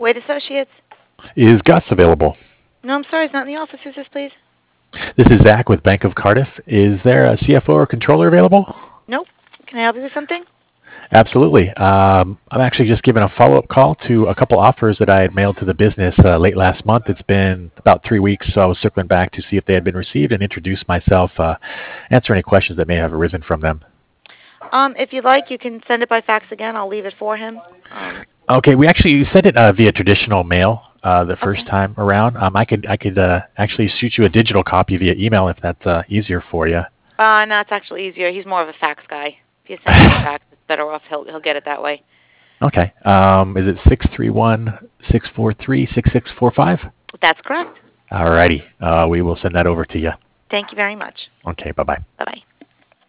Wade Associates. Is Gus available? No, I'm sorry, he's not in the office. Who's this, please? This is Zach with Bank of Cardiff. Is there a CFO or controller available? Nope. Can I help you with something? Absolutely. I'm actually just giving a follow-up call to a couple offers that I had mailed to the business late last month. It's been about 3 weeks, so I was circling back to see if they had been received and introduce myself, answer any questions that may have arisen from them. If you'd like, you can send it by fax again. I'll leave it for him. Okay, we actually sent it via traditional mail the first Okay. time around. I could actually shoot you a digital copy via email if that's easier for you. No, it's actually easier. He's more of a fax guy. If you send it by fax, it's better off. He'll get it that way. Okay. Is it 631-643-6645? That's correct. Alrighty. We will send that over to you. Thank you very much. Okay, bye-bye. Bye bye.